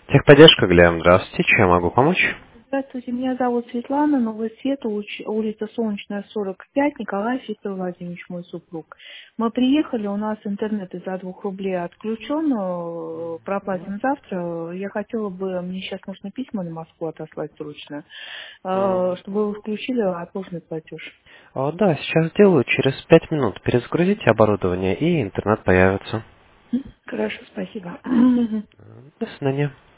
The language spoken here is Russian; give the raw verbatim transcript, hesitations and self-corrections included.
Техподдержка, Глеб, здравствуйте, чем я могу помочь? Здравствуйте, меня зовут Светлана, Новый Свет, улыч- улица Солнечная, сорок пять, Николай Виктор Владимирович, мой супруг. Мы приехали, у нас интернет из-за двух рублей отключен, э, проплатим завтра. Я хотела бы, мне сейчас нужно письма на Москву отослать срочно, э, М, чтобы вы включили отложенный платеж. О, да, сейчас сделаю, через пять минут перезагрузите оборудование и интернет появится. Хорошо, спасибо. До свидания.